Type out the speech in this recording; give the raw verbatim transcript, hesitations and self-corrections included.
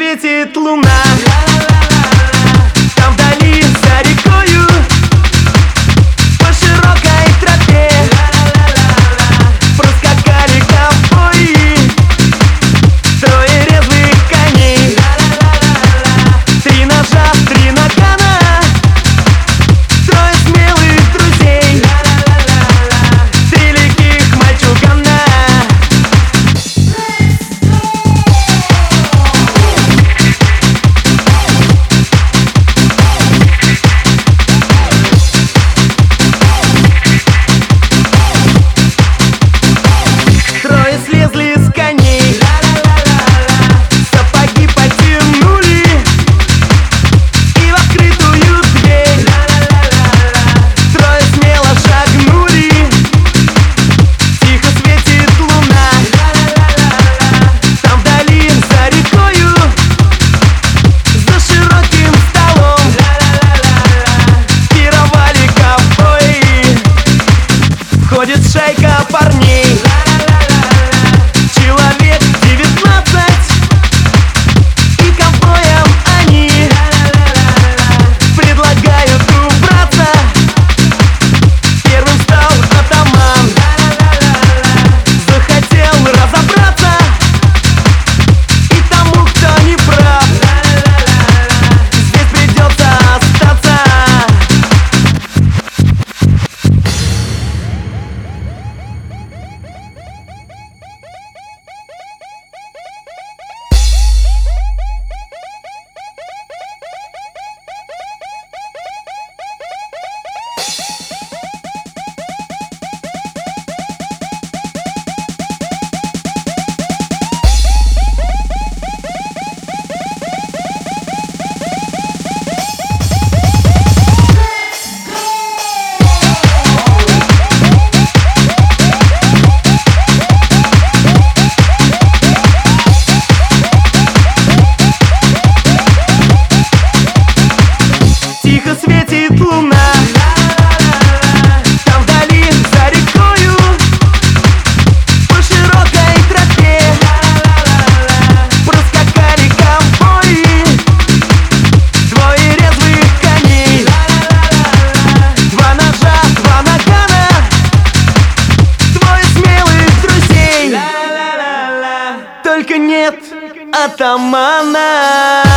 светит луна. Там вдали за рекою, по широкой тропе, проскакали ковбои, трое резвых коней, три ножа, три нагана, трое смелых друзей, три легких мальчугана. Трое слезли с коней, сапоги потянули и в открытую дверь трое смело шагнули. Тихо светит луна, там вдали за рекою, за широким столом пировали ковбои. Входит шайка парней, человек девятнадцать, и ковбоям они предлагают убраться. Первым стал атаман, захотел разобраться, и тому, кто не прав, здесь придется остаться. Тихо светит луна, там вдали за рекою, по широкой тропе, проскакали ковбои, двое резвых коней, два ножа, два нагана, двое смелых друзей, только нет атамана.